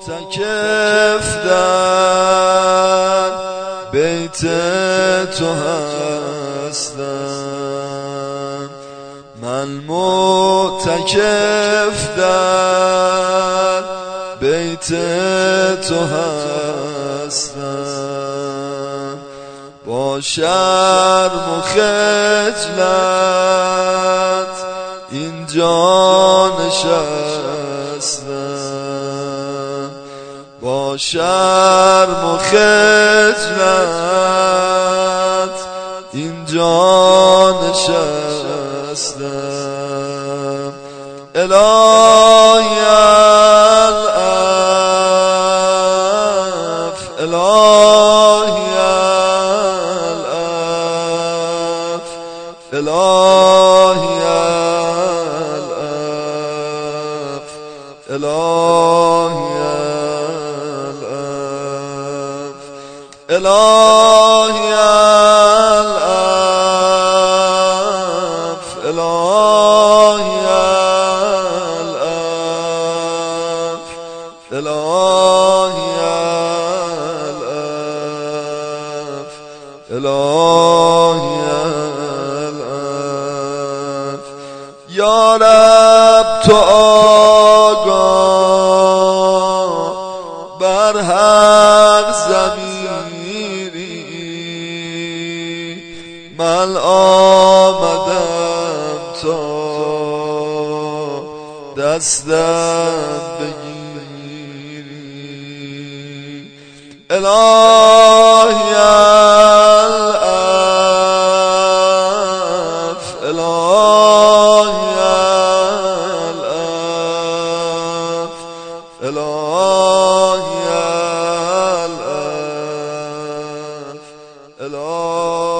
معتکف در بیت تو هستم، من معتکف در بیت تو هستم، با شرم و خجلت اینجا نشستم، با شرم و خجلت اینجا نشستم. الهی العفو، الهی العفو، الهی العفو، الهی العفو، الهی العفو، الهی العفو، الهی العفو، الهی العفو. یا رب تو آگاه بر هر ضمیری، من آمدم تا دستم بگیری. الهی العفو، الهی العفو، الهی العفو، الهی